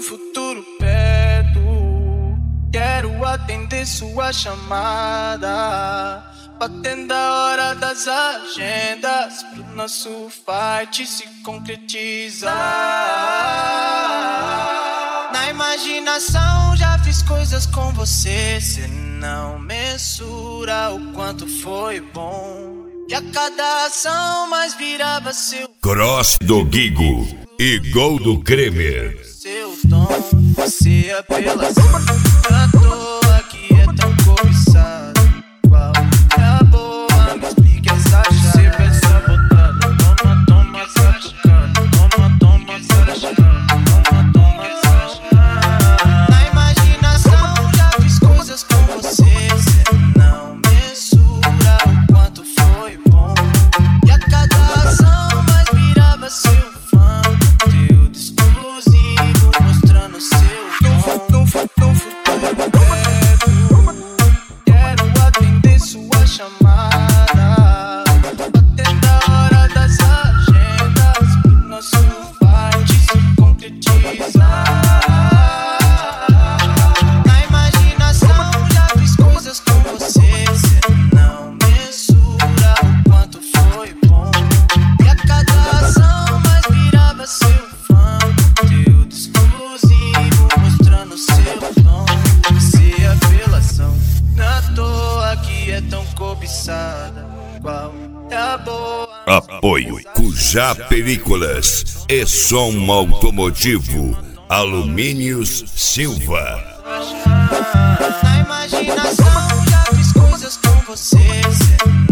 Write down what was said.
futuro perto. Quero atender sua chamada, batendo a hora das agendas, pro nosso fight se concretizar. Na imaginação já fiz coisas com você, cê não mensura o quanto foi bom. E a cada ação mais virava seu cross do Guigo e gol do Kremer. Seu tom, você apelação. À toa que é tão cobiçado. Qual é a boa? Me explique essa chave. Você vai sabotada. Toma, toma essa tocada. Toma, toma essa chave. Toma, toma essa chave. Na imaginação já fiz coisas com você, cê não mensura o quanto foi bom. E a cada ação mais virava seu fã. Conteúdo exclusivo mostrando seu tom. No futuro perto, quero atender sua chamada, batendo a hora das agendas, pro nosso fight se concretizar. Na imaginação já fiz coisas com você, cê não mensura o quanto foi bom. E a cada ação mais virava seu fã. Conteúdo exclusivo mostrando seu tom. Você é apelação. Na toa que é tão cobiçada. Qual é a boa? Apoio Cujá Películas e Som Automotivo Alumínios Silva. Na imaginação já fiz coisas com você, cê